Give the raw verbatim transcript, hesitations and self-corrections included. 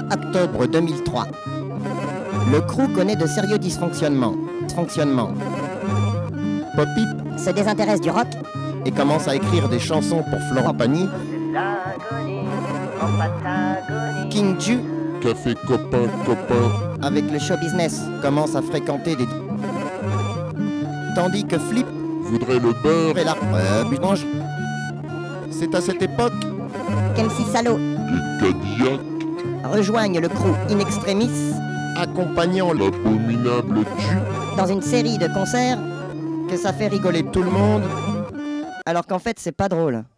octobre deux mille trois. Le crew connaît de sérieux dysfonctionnements. Dysfonctionnements. Poppy Se désintéresse du rock. et commence à écrire des chansons pour Florent Pagny. King Ju, Café copain copain. avec le show business, commence à fréquenter des... Tandis que Flip Voudrait le beurre et la... Euh, Butange. C'est à cette époque qu'M C Salaud et Cadillac. rejoignent le crew In Extremis, accompagnant le... L'abominable Ju. dans une série de concerts. que ça fait rigoler tout le monde, alors qu'en fait c'est pas drôle.